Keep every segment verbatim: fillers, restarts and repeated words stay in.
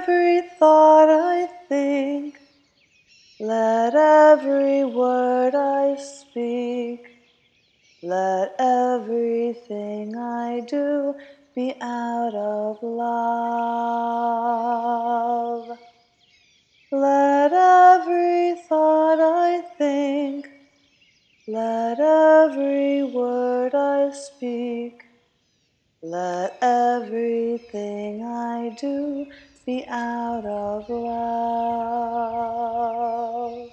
every thought I think, let every word I speak, let everything I do be out of love. Let every thought I think, let every word I speak, let everything I do be out of love.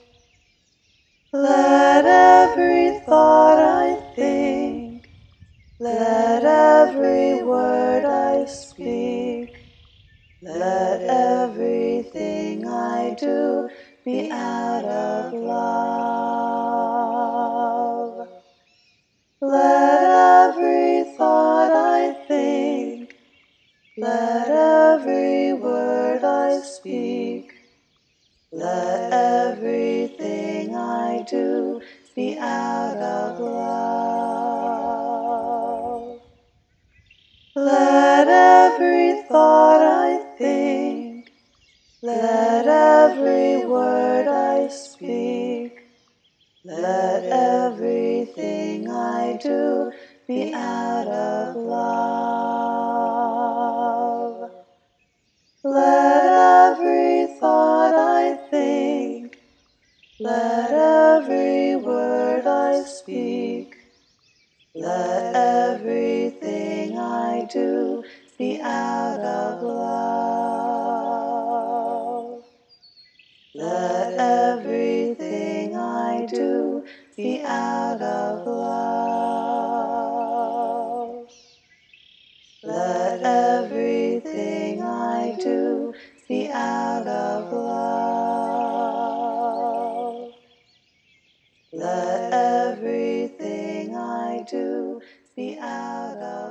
Let every thought I think, let every word I speak, let everything I do be out of love. Let every thought I think, let every word I speak, let everything I do be out of love. Let every thought I think, let every word I speak, let everything I do be out of love. Let every thought I think, let every word I speak, let everything I do be out of love. Let everything I do be out of love. Let everything I do be out of love. Let everything I do be out of